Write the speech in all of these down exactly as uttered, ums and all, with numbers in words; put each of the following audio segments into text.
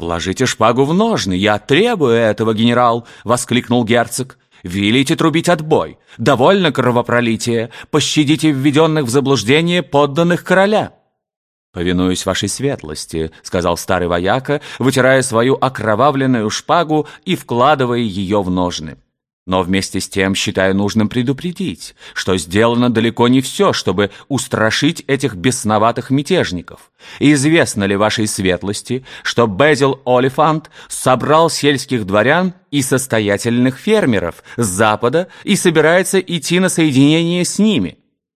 «Вложите шпагу в ножны, я требую этого, генерал!» — воскликнул герцог. «Велите трубить отбой! Довольно кровопролития! Пощадите введенных в заблуждение подданных короля!» «Повинуюсь вашей светлости», — сказал старый вояка, вытирая свою окровавленную шпагу и вкладывая ее в ножны. «Но вместе с тем считаю нужным предупредить, что сделано далеко не все, чтобы устрашить этих бесноватых мятежников. Известно ли вашей светлости, что Безил Олифант собрал сельских дворян и состоятельных фермеров с запада и собирается идти на соединение с ними?»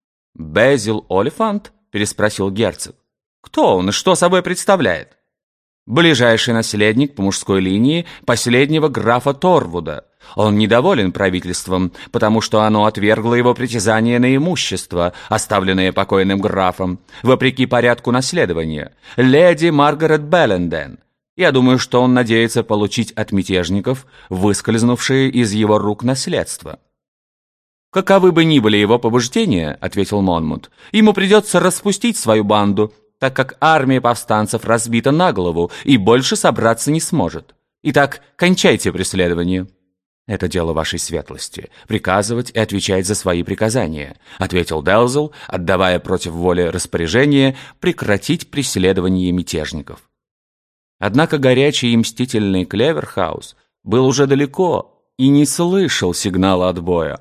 «Безил Олифант?» — переспросил герцог. «Кто он и что собой представляет?» «Ближайший наследник по мужской линии последнего графа Торвуда. Он недоволен правительством, потому что оно отвергло его притязание на имущество, оставленное покойным графом, вопреки порядку наследования, леди Маргарет Белленден. Я думаю, что он надеется получить от мятежников выскользнувшее из его рук наследство». «Каковы бы ни были его побуждения, — ответил Монмут, — ему придется распустить свою банду, так как армия повстанцев разбита на голову и больше собраться не сможет. Итак, кончайте преследование». «Это дело вашей светлости — приказывать и отвечать за свои приказания», — ответил Делзел, отдавая против воли распоряжение прекратить преследование мятежников. Однако горячий и мстительный Клеверхаус был уже далеко и не слышал сигнала отбоя.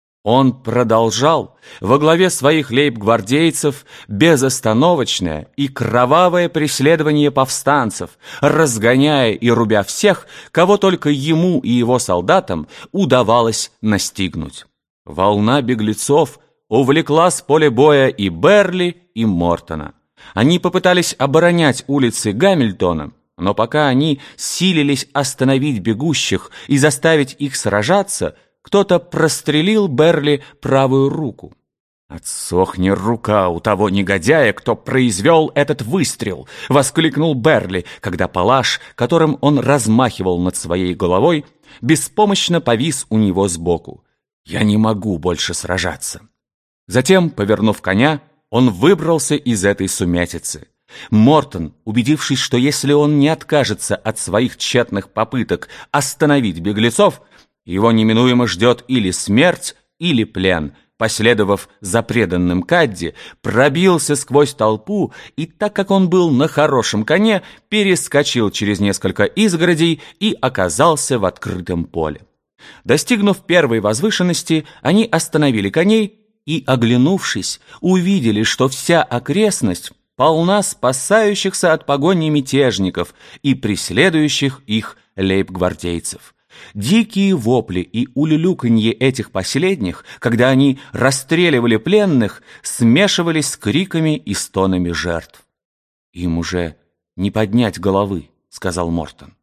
Он продолжал во главе своих лейб-гвардейцев безостановочное и кровавое преследование повстанцев, разгоняя и рубя всех, кого только ему и его солдатам удавалось настигнуть. Волна беглецов увлекла с поля боя и Берли, и Мортона. Они попытались оборонять улицы Гамильтона, но пока они силились остановить бегущих и заставить их сражаться, кто-то прострелил Берли правую руку. «Отсохни рука у того негодяя, кто произвел этот выстрел!» — воскликнул Берли, когда палаш, которым он размахивал над своей головой, беспомощно повис у него сбоку. «Я не могу больше сражаться». Затем, повернув коня, он выбрался из этой сумятицы. Мортон, убедившись, что если он не откажется от своих тщетных попыток остановить беглецов, его неминуемо ждет или смерть, или плен, последовав за преданным Кадди, пробился сквозь толпу и, так как он был на хорошем коне, перескочил через несколько изгородей и оказался в открытом поле. Достигнув первой возвышенности, они остановили коней и, оглянувшись, увидели, что вся окрестность полна спасающихся от погони мятежников и преследующих их лейб-гвардейцев. Дикие вопли и улюлюканье этих последних, когда они расстреливали пленных, смешивались с криками и стонами жертв. «Им уже не поднять головы», — сказал Мортон.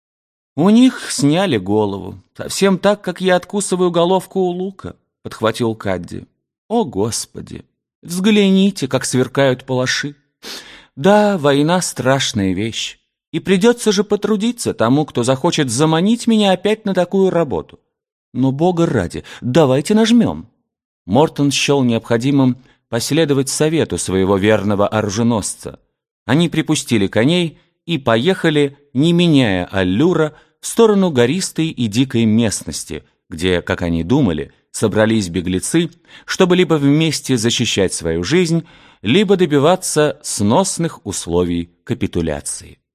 «У них сняли голову, совсем так, как я откусываю головку у лука», — подхватил Кадди. «О, Господи! Взгляните, как сверкают палаши! Да, война — страшная вещь. И придется же потрудиться тому, кто захочет заманить меня опять на такую работу. Но, Бога ради, давайте нажмем». Мортон счел необходимым последовать совету своего верного оруженосца. Они припустили коней и поехали, не меняя аллюра, в сторону гористой и дикой местности, где, как они думали, собрались беглецы, чтобы либо вместе защищать свою жизнь, либо добиваться сносных условий капитуляции.